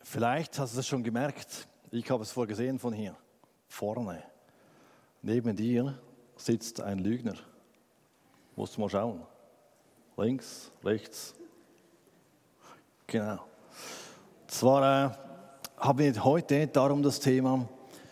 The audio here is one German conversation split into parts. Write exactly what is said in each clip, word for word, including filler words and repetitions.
Vielleicht hast du es schon gemerkt, ich habe es vorgesehen von hier, vorne. Neben dir sitzt ein Lügner. Musst du mal schauen. Links, rechts. Genau. Zwar äh, haben wir heute darum das Thema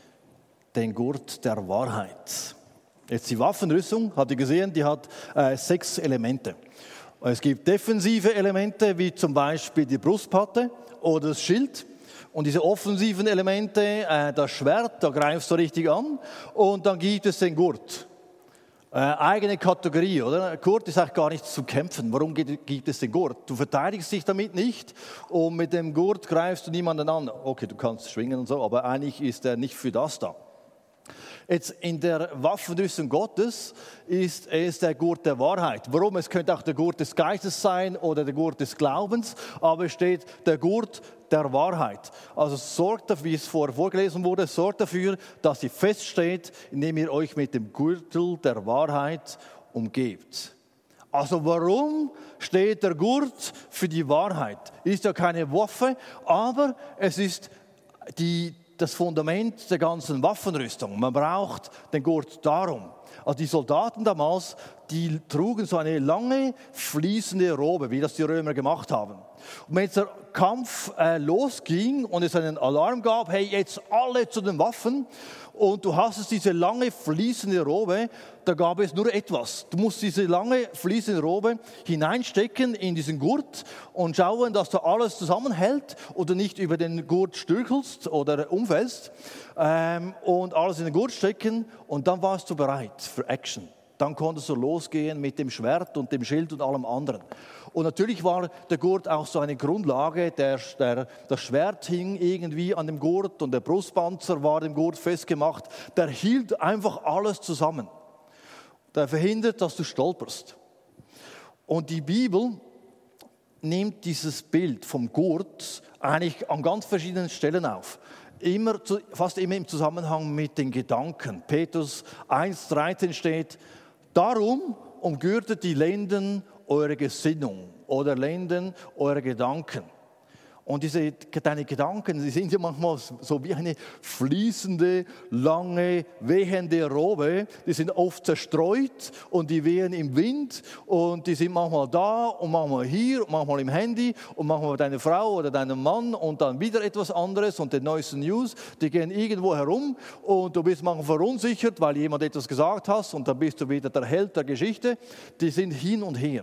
den Gurt der Wahrheit. Jetzt die Waffenrüstung, habt ihr gesehen, die hat äh, sechs Elemente. Es gibt defensive Elemente, wie zum Beispiel die Brustplatte oder das Schild. Und diese offensiven Elemente, äh, das Schwert, da greifst du richtig an. Und dann gibt es den Gurt. Äh, eigene Kategorie, oder? Gurt ist eigentlich gar nichts zu kämpfen. Warum gibt, gibt es den Gurt? Du verteidigst dich damit nicht und mit dem Gurt greifst du niemanden an. Okay, du kannst schwingen und so, aber eigentlich ist er nicht für das da. Jetzt in der Waffenrüstung Gottes ist es der Gurt der Wahrheit. Warum? Es könnte auch der Gurt des Geistes sein oder der Gurt des Glaubens, aber es steht der Gurt der Wahrheit. Also sorgt dafür, wie es vorher vorgelesen wurde, sorgt dafür, dass sie feststeht, indem ihr euch mit dem Gürtel der Wahrheit umgebt. Also warum steht der Gurt für die Wahrheit? Ist ja keine Waffe, aber es ist die das Fundament der ganzen Waffenrüstung. Man braucht den Gurt darum. Also die Soldaten damals, die trugen so eine lange, fließende Robe, wie das die Römer gemacht haben. Und wenn jetzt der Kampf äh, losging und es einen Alarm gab, hey, jetzt alle zu den Waffen, und du hast diese lange, fließende Robe, da gab es nur etwas. Du musst diese lange, fließende Robe hineinstecken in diesen Gurt und schauen, dass du alles zusammenhält oder nicht über den Gurt stürkelst oder umfällst, ähm, und alles in den Gurt stecken, und dann warst du bereit für Action. Dann konntest du losgehen mit dem Schwert und dem Schild und allem anderen. Und natürlich war der Gurt auch so eine Grundlage. Der, der, das Schwert hing irgendwie an dem Gurt und der Brustpanzer war dem Gurt festgemacht. Der hielt einfach alles zusammen. Der verhindert, dass du stolperst. Und die Bibel nimmt dieses Bild vom Gurt eigentlich an ganz verschiedenen Stellen auf. Immer, fast immer im Zusammenhang mit den Gedanken. Petrus eins dreizehn steht: Darum umgürtet die Lenden eure Gesinnung oder Lenden eure Gedanken. Und diese, deine Gedanken, die sind ja manchmal so wie eine fließende, lange, wehende Robe. Die sind oft zerstreut und die wehen im Wind und die sind manchmal da und manchmal hier und manchmal im Handy und manchmal bei deiner Frau oder deinem Mann und dann wieder etwas anderes und die neuesten News. Die gehen irgendwo herum und du bist manchmal verunsichert, weil jemand etwas gesagt hat und dann bist du wieder der Held der Geschichte. Die sind hin und her.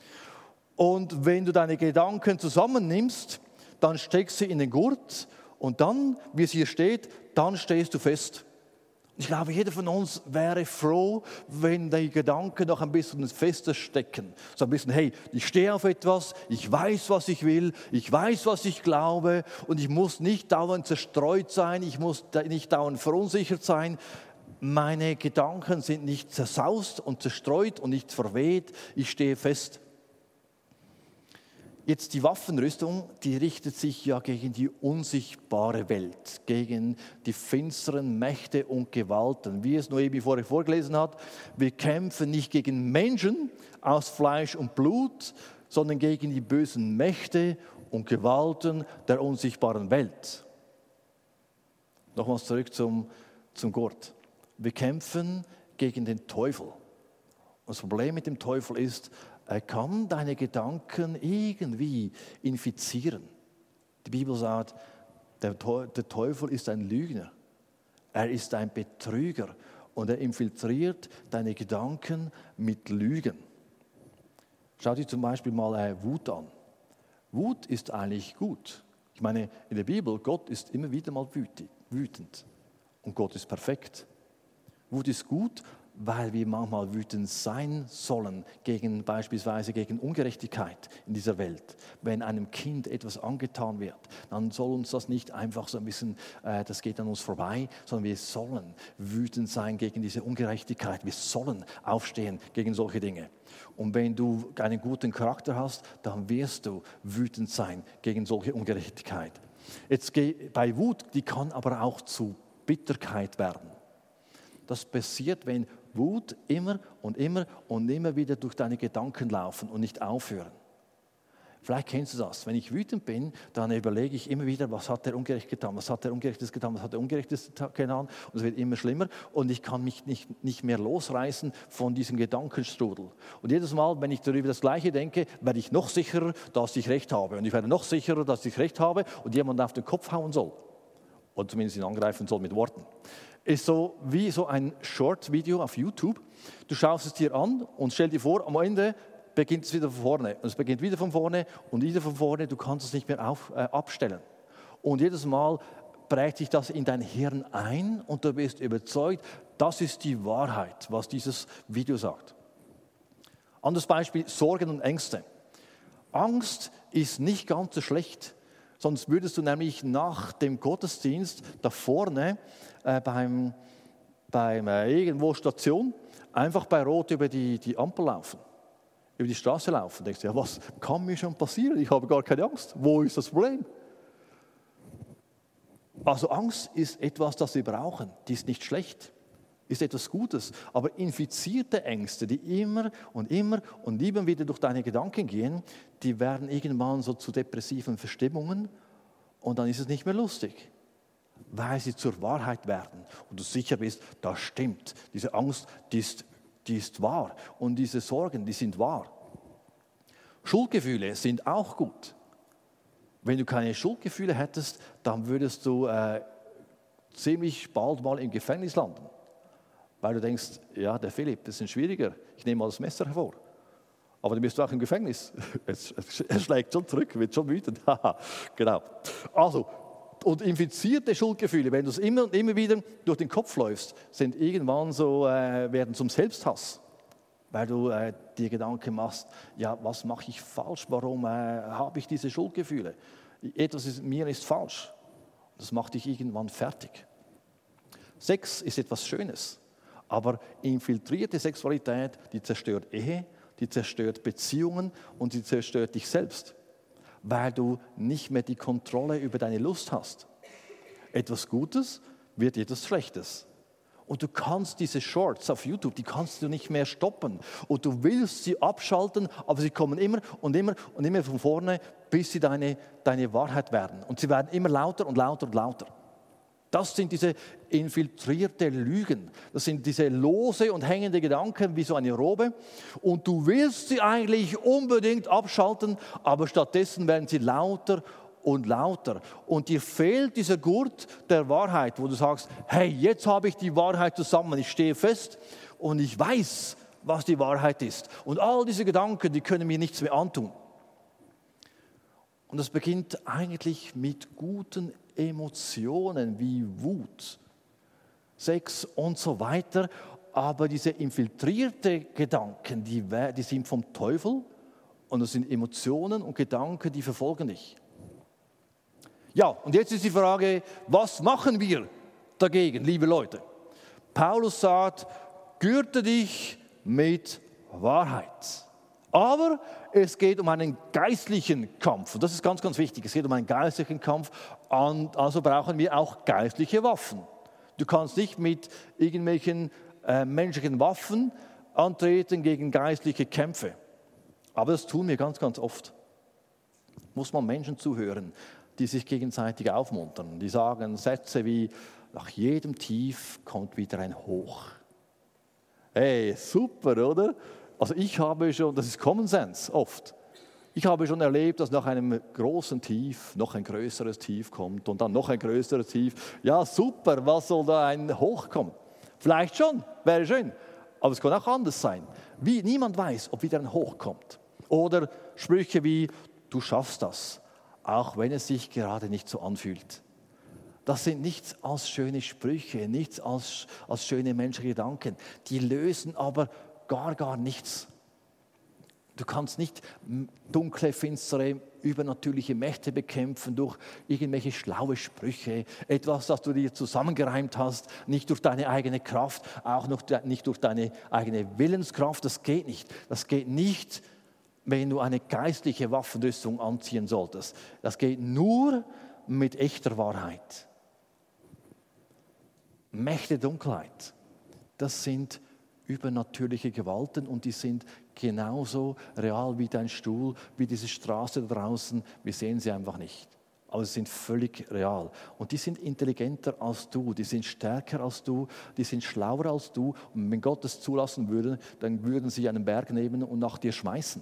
Und wenn du deine Gedanken zusammennimmst, dann steckst du in den Gurt und dann, wie es hier steht, dann stehst du fest. Ich glaube, jeder von uns wäre froh, wenn die Gedanken noch ein bisschen fester stecken. So ein bisschen, hey, ich stehe auf etwas, ich weiß, was ich will, ich weiß, was ich glaube und ich muss nicht dauernd zerstreut sein, ich muss nicht dauernd verunsichert sein. Meine Gedanken sind nicht zersaust und zerstreut und nicht verweht, ich stehe fest. Jetzt die Waffenrüstung, die richtet sich ja gegen die unsichtbare Welt, gegen die finsteren Mächte und Gewalten. Wie es Noemi vorher vorgelesen hat, wir kämpfen nicht gegen Menschen aus Fleisch und Blut, sondern gegen die bösen Mächte und Gewalten der unsichtbaren Welt. Nochmals zurück zum, zum Gurt. Wir kämpfen gegen den Teufel. Und das Problem mit dem Teufel ist, er kann deine Gedanken irgendwie infizieren. Die Bibel sagt, der Teufel ist ein Lügner. Er ist ein Betrüger und er infiltriert deine Gedanken mit Lügen. Schau dir zum Beispiel mal Wut an. Wut ist eigentlich gut. Ich meine, in der Bibel, Gott ist immer wieder mal wütend und Gott ist perfekt. Wut ist gut, weil wir manchmal wütend sein sollen, gegen, beispielsweise gegen Ungerechtigkeit in dieser Welt. Wenn einem Kind etwas angetan wird, dann soll uns das nicht einfach so ein bisschen, äh, das geht an uns vorbei, sondern wir sollen wütend sein gegen diese Ungerechtigkeit. Wir sollen aufstehen gegen solche Dinge. Und wenn du einen guten Charakter hast, dann wirst du wütend sein gegen solche Ungerechtigkeit. Jetzt bei Wut, die kann aber auch zu Bitterkeit werden. Das passiert, wenn Wut immer und immer und immer wieder durch deine Gedanken laufen und nicht aufhören. Vielleicht kennst du das. Wenn ich wütend bin, dann überlege ich immer wieder, was hat der ungerecht getan, was hat der Ungerechtes getan, was hat der Ungerechtes getan. Und es wird immer schlimmer und ich kann mich nicht, nicht mehr losreißen von diesem Gedankenstrudel. Und jedes Mal, wenn ich darüber das Gleiche denke, werde ich noch sicherer, dass ich Recht habe. Und ich werde noch sicherer, dass ich Recht habe und jemand auf den Kopf hauen soll. Oder zumindest ihn angreifen soll mit Worten. Ist so wie so ein Short-Video auf YouTube. Du schaust es dir an und stell dir vor, am Ende beginnt es wieder von vorne. Und es beginnt wieder von vorne und wieder von vorne. Du kannst es nicht mehr auf, äh, abstellen. Und jedes Mal prägt sich das in dein Hirn ein und du bist überzeugt, das ist die Wahrheit, was dieses Video sagt. Anderes Beispiel, Sorgen und Ängste. Angst ist nicht ganz so schlecht. Sonst würdest du nämlich nach dem Gottesdienst da vorne äh, beim, beim äh, irgendwo Station einfach bei Rot über die, die Ampel laufen. Über die Straße laufen, denkst du, ja, was kann mir schon passieren? Ich habe gar keine Angst. Wo ist das Problem? Also Angst ist etwas, das wir brauchen. Die ist nicht schlecht, ist etwas Gutes. Aber infizierte Ängste, die immer und immer und immer wieder durch deine Gedanken gehen, die werden irgendwann so zu depressiven Verstimmungen und dann ist es nicht mehr lustig, weil sie zur Wahrheit werden. Und du sicher bist, das stimmt. Diese Angst, die ist Die ist wahr und diese Sorgen, die sind wahr. Schuldgefühle sind auch gut. Wenn du keine Schuldgefühle hättest, dann würdest du äh, ziemlich bald mal im Gefängnis landen. Weil du denkst, ja, der Philipp, das ist ein schwieriger, ich nehme mal das Messer hervor. Aber dann bist du auch im Gefängnis. Er schlägt schon zurück, wird schon wütend. Genau. Also, und infizierte Schuldgefühle, wenn du es immer und immer wieder durch den Kopf läufst, sind irgendwann so, äh, werden zum Selbsthass. Weil du äh, dir Gedanken machst, ja, was mache ich falsch? Warum äh, habe ich diese Schuldgefühle? Etwas ist, mir ist falsch. Das macht dich irgendwann fertig. Sex ist etwas Schönes, aber infiltrierte Sexualität, die zerstört Ehe, die zerstört Beziehungen und die zerstört dich selbst. Weil du nicht mehr die Kontrolle über deine Lust hast. Etwas Gutes wird etwas Schlechtes. Und du kannst diese Shorts auf YouTube, die kannst du nicht mehr stoppen. Und du willst sie abschalten, aber sie kommen immer und immer und immer von vorne, bis sie deine, deine Wahrheit werden. Und sie werden immer lauter und lauter und lauter. Das sind diese infiltrierte Lügen. Das sind diese lose und hängende Gedanken wie so eine Robe. Und du willst sie eigentlich unbedingt abschalten, aber stattdessen werden sie lauter und lauter. Und dir fehlt dieser Gurt der Wahrheit, wo du sagst, hey, jetzt habe ich die Wahrheit zusammen, ich stehe fest und ich weiß, was die Wahrheit ist. Und all diese Gedanken, die können mir nichts mehr antun. Und das beginnt eigentlich mit guten Emotionen wie Wut, Sex und so weiter. Aber diese infiltrierten Gedanken, die, die sind vom Teufel und das sind Emotionen und Gedanken, die verfolgen dich. Ja, und jetzt ist die Frage, was machen wir dagegen, liebe Leute? Paulus sagt, gürte dich mit Wahrheit. Aber es geht um einen geistlichen Kampf. Und das ist ganz, ganz wichtig. Es geht um einen geistlichen Kampf. Und also brauchen wir auch geistliche Waffen. Du kannst nicht mit irgendwelchen äh, menschlichen Waffen antreten gegen geistliche Kämpfe. Aber das tun wir ganz, ganz oft. Muss man Menschen zuhören, die sich gegenseitig aufmuntern. Die sagen Sätze wie, nach jedem Tief kommt wieder ein Hoch. Hey, super, oder? Also ich habe schon, das ist Common Sense oft, ich habe schon erlebt, dass nach einem großen Tief noch ein größeres Tief kommt und dann noch ein größeres Tief. Ja, super, was soll da ein Hoch kommen? Vielleicht schon, wäre schön, aber es kann auch anders sein. Wie, niemand weiß, ob wieder ein Hoch kommt. Oder Sprüche wie, du schaffst das, auch wenn es sich gerade nicht so anfühlt. Das sind nichts als schöne Sprüche, nichts als, als schöne menschliche Gedanken. Die lösen aber gar, gar nichts. Du kannst nicht dunkle, finstere, übernatürliche Mächte bekämpfen durch irgendwelche schlaue Sprüche, etwas, das du dir zusammengereimt hast, nicht durch deine eigene Kraft, auch noch nicht durch deine eigene Willenskraft. Das geht nicht. Das geht nicht, wenn du eine geistliche Waffenrüstung anziehen solltest. Das geht nur mit echter Wahrheit. Mächte Dunkelheit, das sind übernatürliche Gewalten und die sind genauso real wie dein Stuhl, wie diese Straße da draußen. Wir sehen sie einfach nicht. Aber sie sind völlig real. Und die sind intelligenter als du, die sind stärker als du, die sind schlauer als du. Und wenn Gott es zulassen würde, dann würden sie einen Berg nehmen und nach dir schmeißen.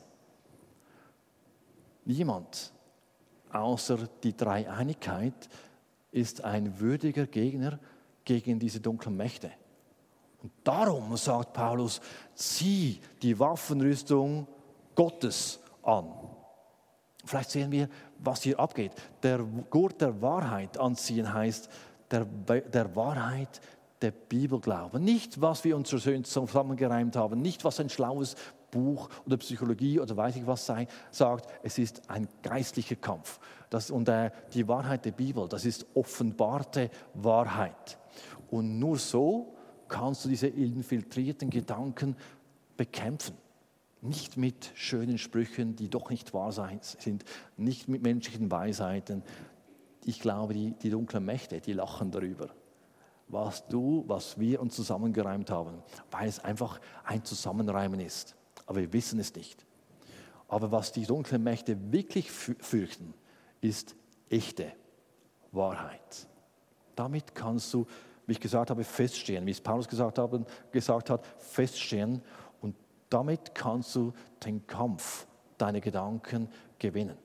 Niemand außer die Dreieinigkeit ist ein würdiger Gegner gegen diese dunklen Mächte. Und darum sagt Paulus, zieh die Waffenrüstung Gottes an. Vielleicht sehen wir, was hier abgeht. Der Gurt der Wahrheit anziehen heißt, der, der Wahrheit der Bibelglaube. Nicht, was wir uns so schön zusammengereimt haben, nicht, was ein schlaues Buch oder Psychologie oder weiß ich was sei, sagt. Es ist ein geistlicher Kampf. Das, und äh, die Wahrheit der Bibel, das ist offenbarte Wahrheit. Und nur so kannst du diese infiltrierten Gedanken bekämpfen. Nicht mit schönen Sprüchen, die doch nicht wahr sind, nicht mit menschlichen Weisheiten. Ich glaube, die, die dunklen Mächte, die lachen darüber, was du, was wir uns zusammengereimt haben, weil es einfach ein Zusammenreimen ist. Aber wir wissen es nicht. Aber was die dunklen Mächte wirklich fürchten, ist echte Wahrheit. Damit kannst du, wie ich gesagt habe, feststehen, wie es Paulus gesagt hat, gesagt hat feststehen. Und damit kannst du den Kampf deiner Gedanken gewinnen.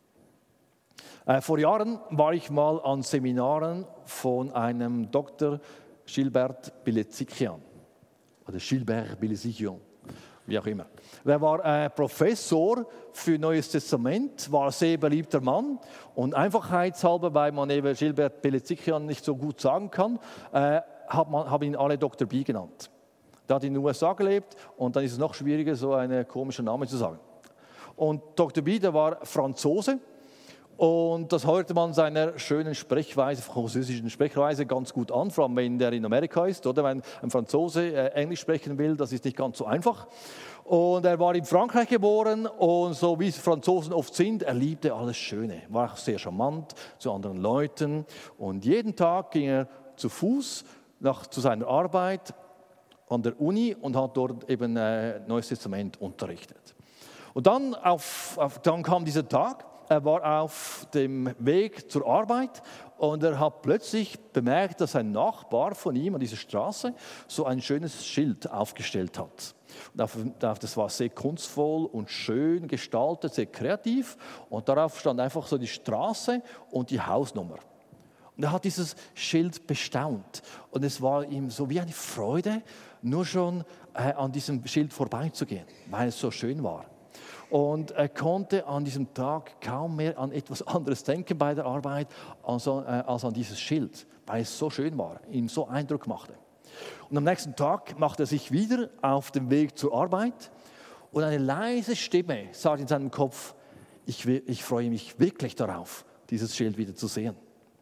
Äh, vor Jahren war ich mal an Seminaren von einem Doktor Gilbert Bilezikian oder Gilbert Bilezikian, wie auch immer. Er war äh, Professor für Neues Testament, war ein sehr beliebter Mann und einfachheitshalber, weil man eben Gilbert Bilezikian nicht so gut sagen kann, äh, hat man, haben ihn alle Doktor B genannt. Der hat in den U S A gelebt und dann ist es noch schwieriger, so einen komischen Namen zu sagen. Und Doktor B, der war Franzose. Und das hörte man seiner schönen Sprechweise, französischen Sprechweise ganz gut an, vor allem wenn der in Amerika ist, oder wenn ein Franzose äh, Englisch sprechen will, das ist nicht ganz so einfach. Und er war in Frankreich geboren und so wie es Franzosen oft sind, er liebte alles Schöne, war auch sehr charmant zu anderen Leuten und jeden Tag ging er zu Fuß nach, zu seiner Arbeit an der Uni und hat dort eben äh, Neues Testament unterrichtet. Und dann, auf, auf, dann kam dieser Tag. Er war auf dem Weg zur Arbeit und er hat plötzlich bemerkt, dass ein Nachbar von ihm an dieser Straße so ein schönes Schild aufgestellt hat. Und das war sehr kunstvoll und schön gestaltet, sehr kreativ. Und darauf stand einfach so die Straße und die Hausnummer. Und er hat dieses Schild bestaunt. Und es war ihm so wie eine Freude, nur schon äh, an diesem Schild vorbeizugehen, weil es so schön war. Und er konnte an diesem Tag kaum mehr an etwas anderes denken bei der Arbeit als an, äh, als an dieses Schild, weil es so schön war, ihm so Eindruck machte. Und am nächsten Tag machte er sich wieder auf den Weg zur Arbeit und eine leise Stimme sagt in seinem Kopf, ich, will, ich freue mich wirklich darauf, dieses Schild wieder zu sehen.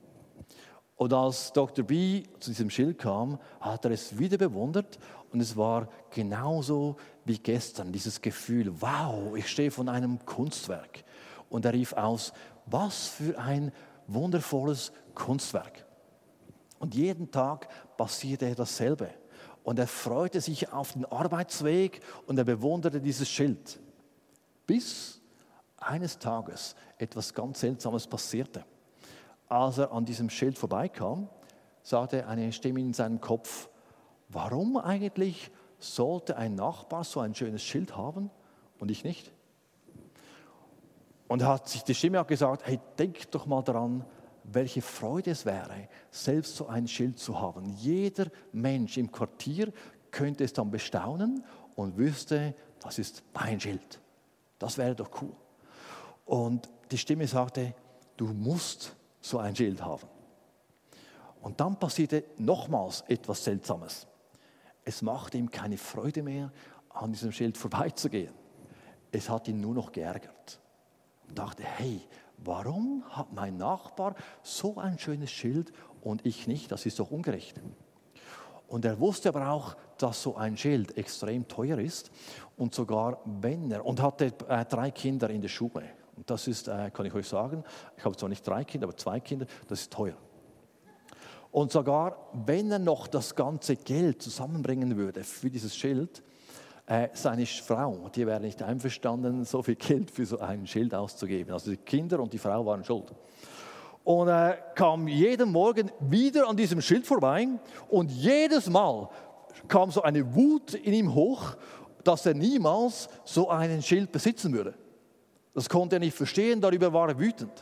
Und als Doktor B zu diesem Schild kam, hat er es wieder bewundert und es war genauso wie gestern, dieses Gefühl, wow, ich stehe vor einem Kunstwerk. Und er rief aus, was für ein wundervolles Kunstwerk. Und jeden Tag passierte dasselbe. Und er freute sich auf den Arbeitsweg und er bewunderte dieses Schild. Bis eines Tages etwas ganz Seltsames passierte. Als er an diesem Schild vorbeikam, sagte eine Stimme in seinem Kopf, warum eigentlich sollte ein Nachbar so ein schönes Schild haben und ich nicht? Und hat sich die Stimme auch gesagt, hey, denk doch mal daran, welche Freude es wäre, selbst so ein Schild zu haben. Jeder Mensch im Quartier könnte es dann bestaunen und wüsste, das ist mein Schild. Das wäre doch cool. Und die Stimme sagte, du musst so ein Schild haben. Und dann passierte nochmals etwas Seltsames. Es machte ihm keine Freude mehr, an diesem Schild vorbeizugehen. Es hat ihn nur noch geärgert. Und dachte, hey, warum hat mein Nachbar so ein schönes Schild und ich nicht? Das ist doch ungerecht. Und er wusste aber auch, dass so ein Schild extrem teuer ist und sogar wenn er, und hatte äh, drei Kinder in der Schule. Und das ist, äh, kann ich euch sagen, ich habe zwar nicht drei Kinder, aber zwei Kinder, das ist teuer. Und sogar wenn er noch das ganze Geld zusammenbringen würde für dieses Schild, äh, seine Frau, die wäre nicht einverstanden, so viel Geld für so ein Schild auszugeben. Also die Kinder und die Frau waren schuld. Und er kam jeden Morgen wieder an diesem Schild vorbei und jedes Mal kam so eine Wut in ihm hoch, dass er niemals so einen Schild besitzen würde. Das konnte er nicht verstehen, darüber war er wütend.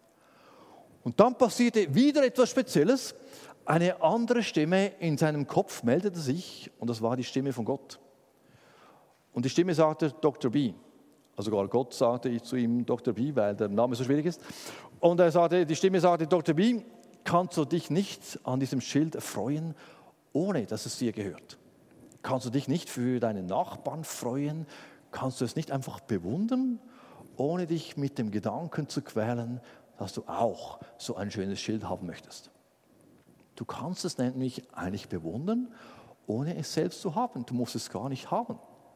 Und dann passierte wieder etwas Spezielles. Eine andere Stimme in seinem Kopf meldete sich und das war die Stimme von Gott. Und die Stimme sagte, Doktor B. Also sogar Gott sagte zu ihm Doktor B, weil der Name so schwierig ist. Und er sagte, die Stimme sagte, Doktor B, kannst du dich nicht an diesem Schild erfreuen, ohne dass es dir gehört? Kannst du dich nicht für deinen Nachbarn freuen? Kannst du es nicht einfach bewundern, ohne dich mit dem Gedanken zu quälen, dass du auch so ein schönes Schild haben möchtest? Du kannst es nämlich eigentlich bewundern, ohne es selbst zu haben. Du musst es gar nicht haben.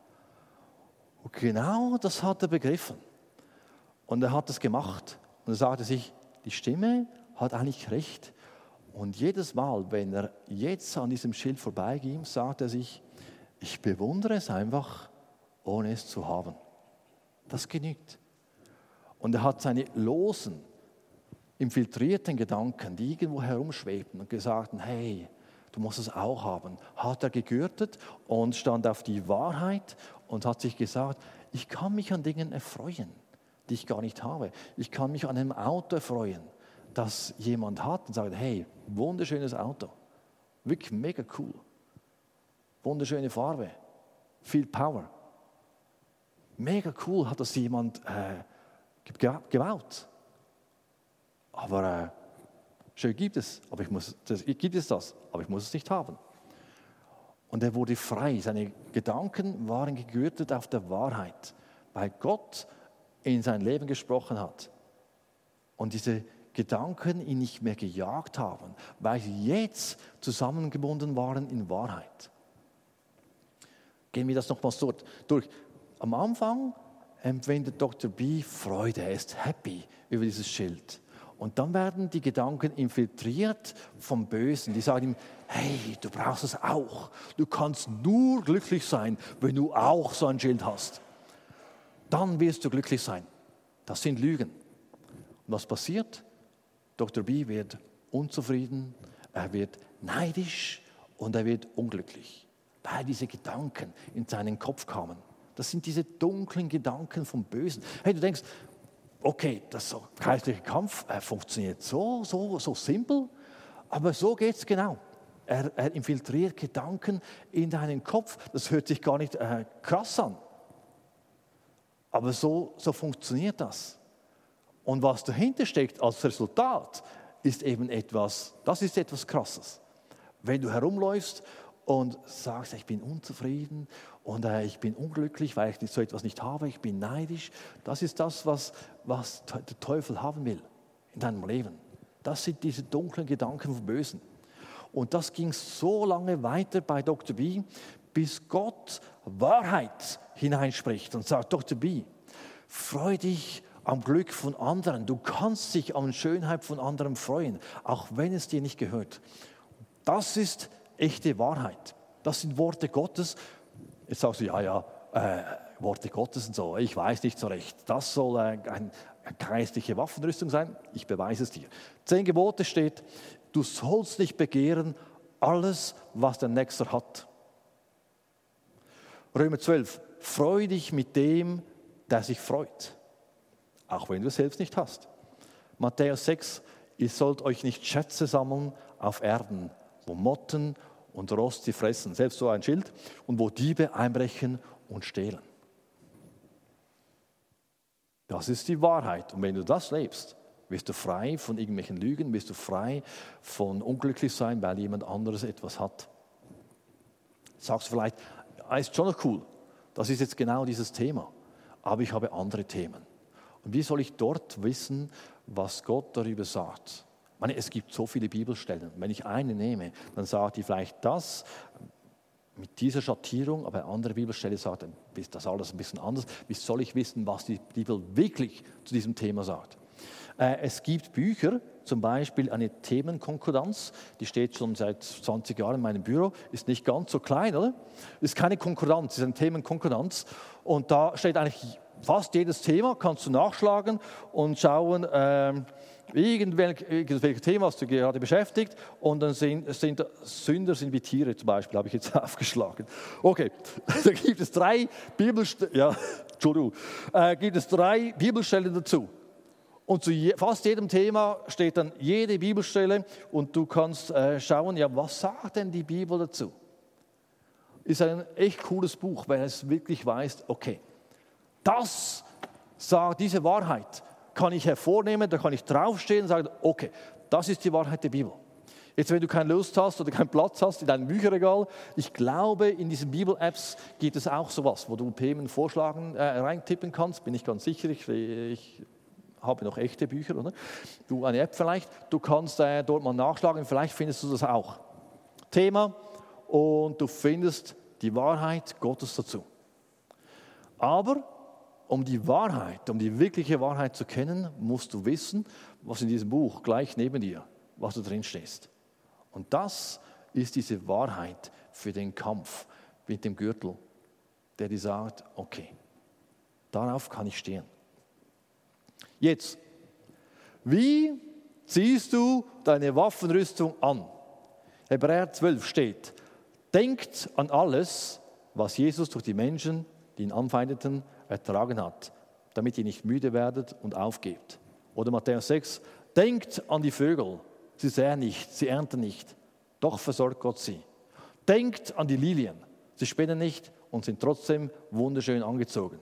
Und genau das hat er begriffen. Und er hat es gemacht. Und er sagte sich, die Stimme hat eigentlich recht. Und jedes Mal, wenn er jetzt an diesem Schild vorbeiging, sagte er sich, ich bewundere es einfach, ohne es zu haben. Das genügt. Und er hat seine losen, infiltrierten Gedanken, die irgendwo herumschwebten und gesagt, hey, du musst es auch haben, hat er gegürtet und stand auf die Wahrheit und hat sich gesagt, ich kann mich an Dingen erfreuen, die ich gar nicht habe. Ich kann mich an einem Auto erfreuen, das jemand hat und sagt, hey, wunderschönes Auto, wirklich mega cool, wunderschöne Farbe, viel Power. Mega cool hat das jemand äh, gebaut. Aber äh, schön gibt es, aber ich muss, das, gibt es das, aber ich muss es nicht haben. Und er wurde frei. Seine Gedanken waren gegürtet auf der Wahrheit, weil Gott in sein Leben gesprochen hat. Und diese Gedanken ihn nicht mehr gejagt haben, weil sie jetzt zusammengebunden waren in Wahrheit. Gehen wir das nochmals durch. Am Anfang empfindet Doktor B Freude, er ist happy über dieses Schild. Und dann werden die Gedanken infiltriert vom Bösen. Die sagen ihm, hey, du brauchst es auch. Du kannst nur glücklich sein, wenn du auch so ein Schild hast. Dann wirst du glücklich sein. Das sind Lügen. Und was passiert? Doktor B wird unzufrieden, er wird neidisch und er wird unglücklich, weil diese Gedanken in seinen Kopf kamen. Das sind diese dunklen Gedanken vom Bösen. Hey, du denkst, okay, das so geistliche Kampf äh, funktioniert so, so, so simpel, aber so geht es genau. Er, er infiltriert Gedanken in deinen Kopf. Das hört sich gar nicht äh, krass an, aber so, so funktioniert das. Und was dahinter steckt als Resultat, ist eben etwas, das ist etwas Krasses. Wenn du herumläufst und sagst, ich bin unzufrieden und äh, ich bin unglücklich, weil ich so etwas nicht habe, ich bin neidisch, das ist das, was, was der Teufel haben will in deinem Leben. Das sind diese dunklen Gedanken vom Bösen. Und das ging so lange weiter bei Doktor B, bis Gott Wahrheit hineinspricht und sagt, Doktor B, freu dich am Glück von anderen. Du kannst dich an Schönheit von anderen freuen, auch wenn es dir nicht gehört. Das ist echte Wahrheit. Das sind Worte Gottes. Jetzt sagst du, ja, ja, äh, Worte Gottes und so. Ich weiß nicht so recht. Das soll äh, eine geistliche Waffenrüstung sein. Ich beweise es dir. Zehn Gebote steht, du sollst nicht begehren alles, was der Nächste hat. Römer zwölf, freu dich mit dem, der sich freut. Auch wenn du es selbst nicht hast. Matthäus sechs, ihr sollt euch nicht Schätze sammeln auf Erden, wo Motten und Rost sie fressen, selbst so ein Schild, und wo Diebe einbrechen und stehlen. Das ist die Wahrheit. Und wenn du das lebst, wirst du frei von irgendwelchen Lügen, wirst du frei von unglücklich sein, weil jemand anderes etwas hat. Sagst du vielleicht, ah, ist schon noch cool, das ist jetzt genau dieses Thema, aber ich habe andere Themen. Und wie soll ich dort wissen, was Gott darüber sagt? Ich meine, es gibt so viele Bibelstellen. Wenn ich eine nehme, dann sagt die vielleicht das mit dieser Schattierung, aber eine andere Bibelstelle sagt, ist das alles ein bisschen anders. Wie soll ich wissen, was die Bibel wirklich zu diesem Thema sagt? Äh, es gibt Bücher, zum Beispiel eine Themenkonkordanz, die steht schon seit zwanzig Jahren in meinem Büro, ist nicht ganz so klein, oder? Ist keine Konkordanz, ist eine Themenkonkordanz. Und da steht eigentlich fast jedes Thema, kannst du nachschlagen und schauen, ähm, irgendwelches irgendwelche Thema, was du gerade beschäftigt. Und dann sind, sind Sünder sind wie Tiere zum Beispiel, habe ich jetzt aufgeschlagen. Okay, da gibt es drei Bibelstellen, ja, Entschuldigung, äh, gibt es drei Bibelstellen dazu. Und zu je, fast jedem Thema steht dann jede Bibelstelle und du kannst äh, schauen, ja, was sagt denn die Bibel dazu? Ist ein echt cooles Buch, weil es wirklich weiß, okay, das sagt, diese Wahrheit kann ich hervornehmen, da kann ich draufstehen und sagen, okay, das ist die Wahrheit der Bibel. Jetzt, wenn du keine Lust hast oder keinen Platz hast in deinem Bücherregal, ich glaube, in diesen Bibel-Apps gibt es auch sowas, wo du Themen vorschlagen, äh, reintippen kannst, bin ich ganz sicher, ich, ich habe noch echte Bücher, oder? Du, eine App vielleicht, du kannst äh, dort mal nachschlagen, vielleicht findest du das auch. Thema und du findest die Wahrheit Gottes dazu. Aber um die Wahrheit, um die wirkliche Wahrheit zu kennen, musst du wissen, was in diesem Buch gleich neben dir, was du drin stehst. Und das ist diese Wahrheit für den Kampf mit dem Gürtel, der dir sagt, okay, darauf kann ich stehen. Jetzt, wie ziehst du deine Waffenrüstung an? Hebräer zwölf steht, denkt an alles, was Jesus durch die Menschen, die ihn anfeindeten, ertragen hat, damit ihr nicht müde werdet und aufgebt. Oder Matthäus sechs, denkt an die Vögel, sie säen nicht, sie ernten nicht, doch versorgt Gott sie. Denkt an die Lilien, sie spinnen nicht und sind trotzdem wunderschön angezogen.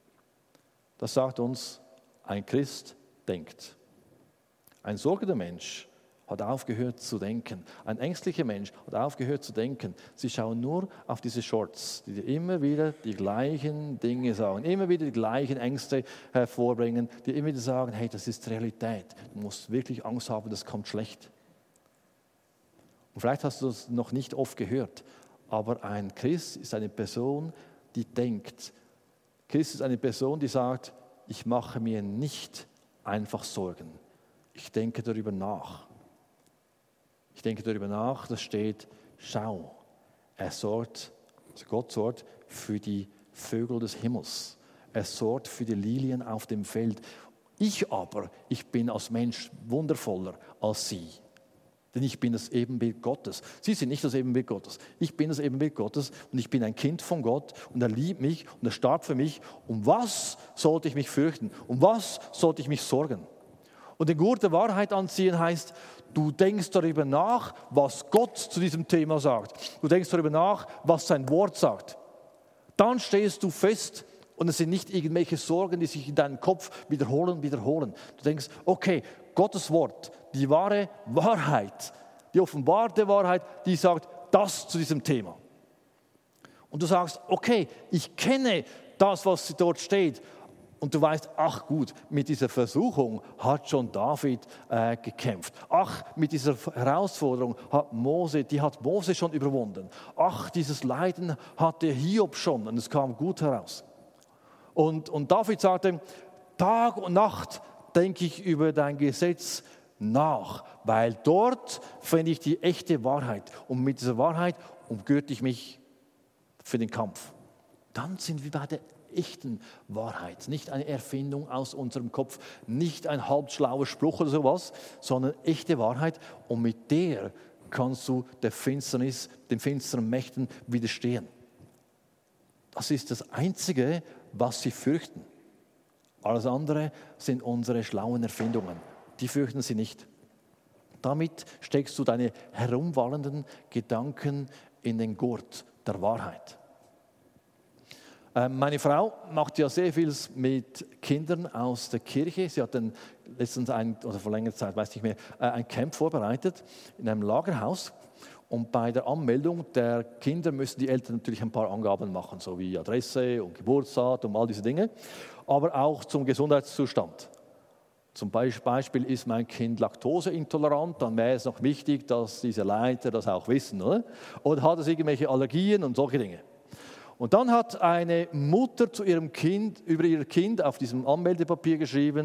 Das sagt uns, ein Christ denkt. Ein sorgender Mensch hat aufgehört zu denken. Ein ängstlicher Mensch hat aufgehört zu denken. Sie schauen nur auf diese Shorts, die dir immer wieder die gleichen Dinge sagen, immer wieder die gleichen Ängste hervorbringen, die immer wieder sagen, hey, das ist Realität. Du musst wirklich Angst haben, das kommt schlecht. Und vielleicht hast du das noch nicht oft gehört, aber ein Christ ist eine Person, die denkt. Christ ist eine Person, die sagt, ich mache mir nicht einfach Sorgen. Ich denke darüber nach. Ich denke darüber nach, da steht, schau, er sorgt, also Gott sorgt für die Vögel des Himmels. Er sorgt für die Lilien auf dem Feld. Ich aber, ich bin als Mensch wundervoller als sie. Denn ich bin das Ebenbild Gottes. Sie sind nicht das Ebenbild Gottes. Ich bin das Ebenbild Gottes und ich bin ein Kind von Gott und er liebt mich und er starb für mich. Um was sollte ich mich fürchten? Um was sollte ich mich sorgen? Und den Gurt der Wahrheit anziehen heißt, du denkst darüber nach, was Gott zu diesem Thema sagt. Du denkst darüber nach, was sein Wort sagt. Dann stehst du fest und es sind nicht irgendwelche Sorgen, die sich in deinem Kopf wiederholen, wiederholen. Du denkst, okay, Gottes Wort, die wahre Wahrheit, die offenbarte Wahrheit, die sagt das zu diesem Thema. Und du sagst, okay, ich kenne das, was dort steht. Und du weißt, ach gut, mit dieser Versuchung hat schon David äh, gekämpft. Ach, mit dieser Herausforderung hat Mose, die hat Mose schon überwunden. Ach, dieses Leiden hatte Hiob schon und es kam gut heraus. Und, und David sagte, Tag und Nacht denke ich über dein Gesetz nach, weil dort finde ich die echte Wahrheit. Und mit dieser Wahrheit umgürte ich mich für den Kampf. Dann sind wir bei der echten Wahrheit, nicht eine Erfindung aus unserem Kopf, nicht ein halbschlauer Spruch oder sowas, sondern echte Wahrheit und mit der kannst du der Finsternis, den finsteren Mächten widerstehen. Das ist das Einzige, was sie fürchten. Alles andere sind unsere schlauen Erfindungen, die fürchten sie nicht. Damit steckst du deine herumwallenden Gedanken in den Gurt der Wahrheit. Meine Frau macht ja sehr viel mit Kindern aus der Kirche. Sie hat dann letztens ein, oder vor längerer Zeit, weiß nicht mehr, ein Camp vorbereitet in einem Lagerhaus. Und bei der Anmeldung der Kinder müssen die Eltern natürlich ein paar Angaben machen, so wie Adresse und Geburtsdatum und all diese Dinge, aber auch zum Gesundheitszustand. Zum Beispiel ist mein Kind laktoseintolerant, dann wäre es noch wichtig, dass diese Leiter das auch wissen, oder? Oder hat es irgendwelche Allergien und solche Dinge. Und dann hat eine Mutter zu ihrem Kind, über ihr Kind auf diesem Anmeldepapier geschrieben,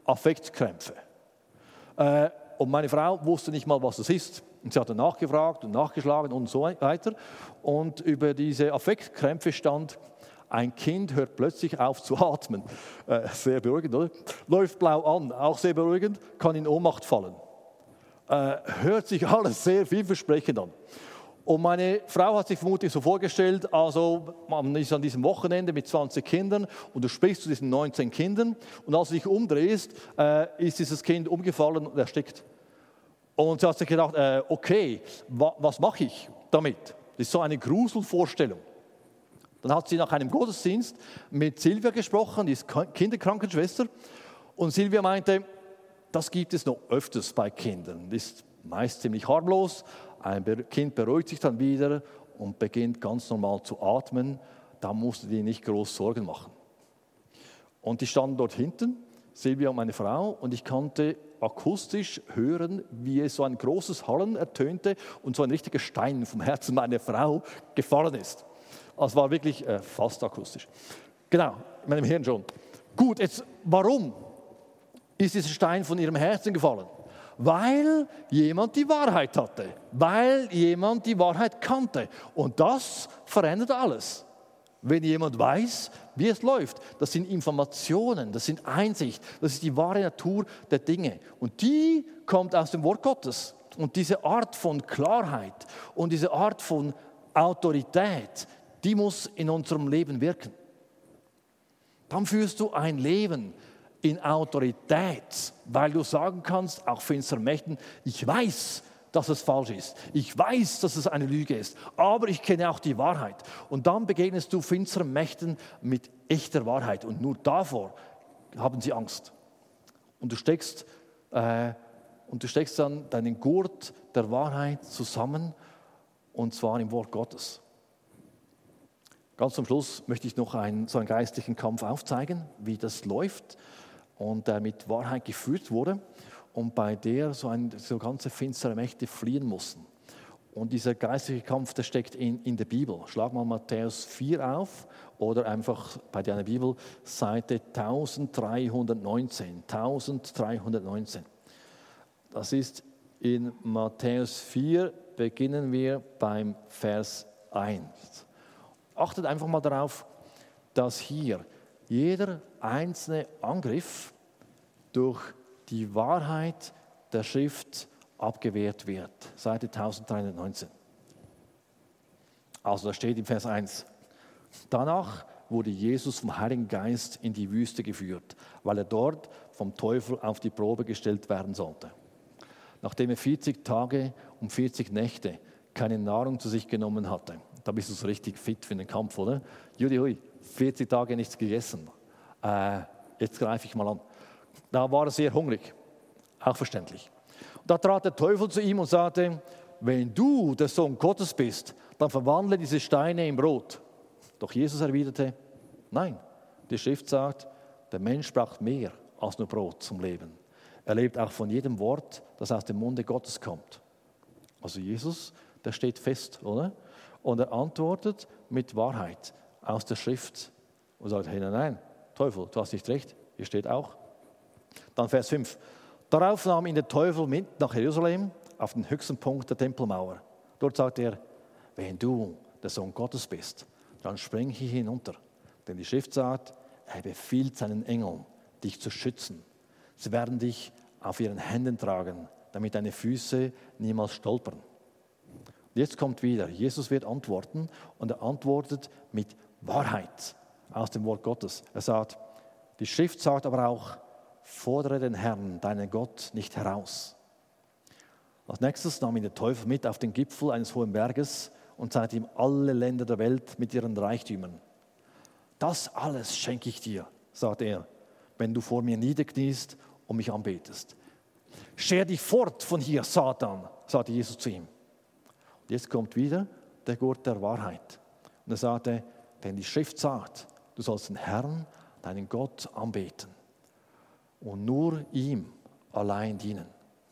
Affektkrämpfe. Äh, und meine Frau wusste nicht mal, was das ist. Und sie hatte nachgefragt und nachgeschlagen und so weiter. Und über diese Affektkrämpfe stand: Ein Kind hört plötzlich auf zu atmen. Äh, sehr beruhigend, oder? Läuft blau an, auch sehr beruhigend, kann in Ohnmacht fallen. Äh, hört sich alles sehr vielversprechend an. Und meine Frau hat sich vermutlich so vorgestellt, also man ist an diesem Wochenende mit zwanzig Kindern und du sprichst zu diesen neunzehn Kindern und als du dich umdrehst, äh, ist dieses Kind umgefallen und erstickt. Und sie hat sich gedacht, äh, okay, wa- was mache ich damit? Das ist so eine Gruselvorstellung. Dann hat sie nach einem Gottesdienst mit Silvia gesprochen, die ist Kinderkrankenschwester. Und Silvia meinte, das gibt es noch öfters bei Kindern. Das ist meist ziemlich harmlos. Ein Kind beruhigt sich dann wieder und beginnt ganz normal zu atmen. Da musst du dir nicht groß Sorgen machen. Und die standen dort hinten, Silvia und meine Frau, und ich konnte akustisch hören, wie es so ein großes Hallen ertönte und so ein richtiger Stein vom Herzen meiner Frau gefallen ist. Also war wirklich äh, fast akustisch. Genau, in meinem Hirn schon. Gut, jetzt warum ist dieser Stein von ihrem Herzen gefallen? Weil jemand die Wahrheit hatte, weil jemand die Wahrheit kannte. Und das verändert alles. Wenn jemand weiß, wie es läuft, das sind Informationen, das sind Einsicht, das ist die wahre Natur der Dinge. Und die kommt aus dem Wort Gottes. Und diese Art von Klarheit und diese Art von Autorität, die muss in unserem Leben wirken. Dann führst du ein Leben in Autorität, weil du sagen kannst, auch finsteren Mächten, ich weiß, dass es falsch ist. Ich weiß, dass es eine Lüge ist, aber ich kenne auch die Wahrheit. Und dann begegnest du finsteren Mächten mit echter Wahrheit und nur davor haben sie Angst. Und du steckst, äh, und du steckst dann deinen Gurt der Wahrheit zusammen und zwar im Wort Gottes. Ganz zum Schluss möchte ich noch einen, so einen geistlichen Kampf aufzeigen, wie das läuft und der mit Wahrheit geführt wurde und bei der so, ein, so ganze finstere Mächte fliehen mussten. Und dieser geistliche Kampf, der steckt in, in der Bibel. Schlag mal Matthäus vier auf oder einfach bei deiner Bibel Seite dreizehnhundertneunzehn. dreizehnhundertneunzehn. Das ist in Matthäus vier, beginnen wir beim Vers eins. Achtet einfach mal darauf, dass hier jeder einzelne Angriff durch die Wahrheit der Schrift abgewehrt wird. Seite dreizehnhundertneunzehn. Also da steht im Vers eins. Danach wurde Jesus vom Heiligen Geist in die Wüste geführt, weil er dort vom Teufel auf die Probe gestellt werden sollte. Nachdem er vierzig Tage und vierzig Nächte keine Nahrung zu sich genommen hatte. Da bist du so richtig fit für den Kampf, oder? Judi, hui, vierzig Tage nichts gegessen. Äh, jetzt greife ich mal an. Da war er sehr hungrig, auch verständlich. Und da trat der Teufel zu ihm und sagte, wenn du der Sohn Gottes bist, dann verwandle diese Steine in Brot. Doch Jesus erwiderte, nein, die Schrift sagt, der Mensch braucht mehr als nur Brot zum Leben. Er lebt auch von jedem Wort, das aus dem Munde Gottes kommt. Also Jesus, der steht fest, oder? Und er antwortet mit Wahrheit aus der Schrift und sagt, hey, nein, nein, Teufel, du hast nicht recht, hier steht auch. Dann Vers fünf. Darauf nahm ihn der Teufel mit nach Jerusalem auf den höchsten Punkt der Tempelmauer. Dort sagt er, wenn du der Sohn Gottes bist, dann spring hier hinunter. Denn die Schrift sagt, er befiehlt seinen Engeln, dich zu schützen. Sie werden dich auf ihren Händen tragen, damit deine Füße niemals stolpern. Jetzt kommt wieder, Jesus wird antworten und er antwortet mit Wahrheit aus dem Wort Gottes. Er sagt, die Schrift sagt aber auch, fordere den Herrn, deinen Gott, nicht heraus. Als nächstes nahm ihn der Teufel mit auf den Gipfel eines hohen Berges und zeigte ihm alle Länder der Welt mit ihren Reichtümern. Das alles schenke ich dir, sagt er, wenn du vor mir niederkniest und mich anbetest. Scher dich fort von hier, Satan, sagte Jesus zu ihm. Und jetzt kommt wieder der Gurt der Wahrheit. Und er sagte, denn die Schrift sagt, du sollst den Herrn, deinen Gott, anbeten und nur ihm allein dienen.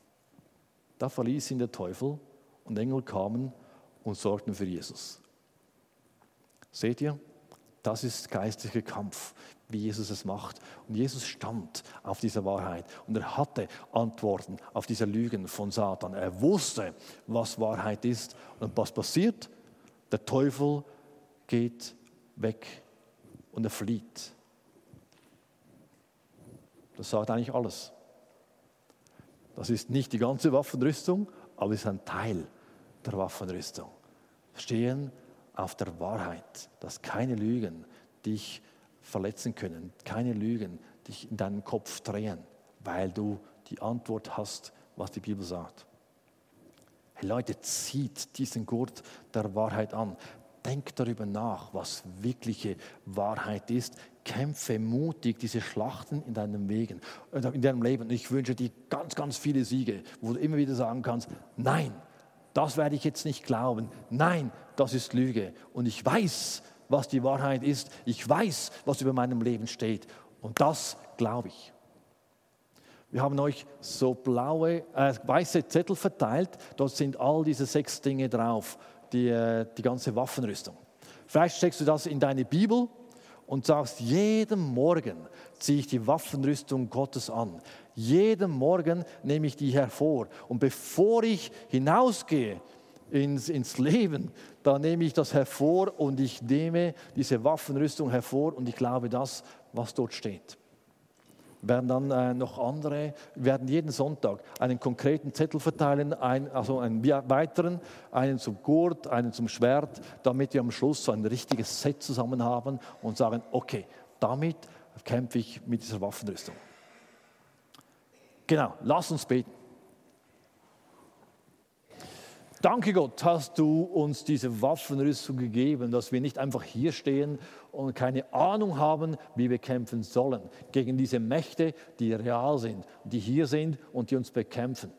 Da verließ ihn der Teufel und Engel kamen und sorgten für Jesus. Seht ihr, das ist geistlicher Kampf. wie Jesus es macht. Und Jesus stand auf dieser Wahrheit und er hatte Antworten auf diese Lügen von Satan. Er wusste, was Wahrheit ist. Und was passiert? Der Teufel geht weg und er flieht. Das sagt eigentlich alles. Das ist nicht die ganze Waffenrüstung, aber es ist ein Teil der Waffenrüstung. Stehen auf der Wahrheit, dass keine Lügen dich verletzen können, keine Lügen dich in deinem Kopf drehen, weil du die Antwort hast, was die Bibel sagt. Hey Leute, zieht diesen Gurt der Wahrheit an. Denk darüber nach, was wirkliche Wahrheit ist. Kämpfe mutig diese Schlachten in deinem Wegen, in deinem Leben. Und ich wünsche dir ganz, ganz viele Siege, wo du immer wieder sagen kannst, nein, das werde ich jetzt nicht glauben. Nein, das ist Lüge. Und ich weiß, was die Wahrheit ist. Ich weiß, was über meinem Leben steht. Und das glaube ich. Wir haben euch so blaue, äh, weiße Zettel verteilt. Dort sind all diese sechs Dinge drauf, die, äh, die ganze Waffenrüstung. Vielleicht steckst du das in deine Bibel und sagst, jeden Morgen ziehe ich die Waffenrüstung Gottes an. Jeden Morgen nehme ich die hervor. Und bevor ich hinausgehe ins, ins Leben, da nehme ich das hervor und ich nehme diese Waffenrüstung hervor und ich glaube das, was dort steht. Wir werden dann äh, noch andere, wir werden jeden Sonntag einen konkreten Zettel verteilen, ein, also einen weiteren, einen zum Gurt, einen zum Schwert, damit wir am Schluss so ein richtiges Set zusammen haben und sagen, okay, damit kämpfe ich mit dieser Waffenrüstung. Genau, lass uns beten. Danke Gott, hast du uns diese Waffenrüstung gegeben, dass wir nicht einfach hier stehen und keine Ahnung haben, wie wir kämpfen sollen gegen diese Mächte, die real sind, die hier sind und die uns bekämpfen.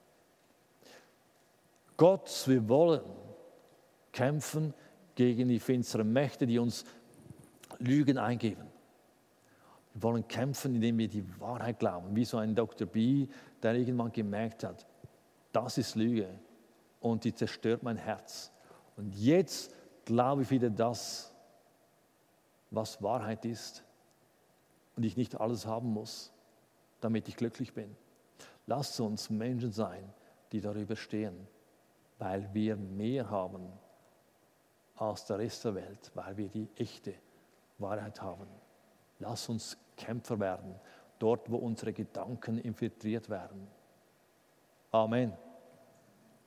Gott, wir wollen kämpfen gegen die finsteren Mächte, die uns Lügen eingeben. Wir wollen kämpfen, indem wir die Wahrheit glauben, wie so ein Doktor B, der irgendwann gemerkt hat, das ist Lüge. Und die zerstört mein Herz. Und jetzt glaube ich wieder das, was Wahrheit ist. Und ich nicht alles haben muss, damit ich glücklich bin. Lasst uns Menschen sein, die darüber stehen, weil wir mehr haben als der Rest der Welt, weil wir die echte Wahrheit haben. Lasst uns Kämpfer werden, dort wo unsere Gedanken infiltriert werden. Amen.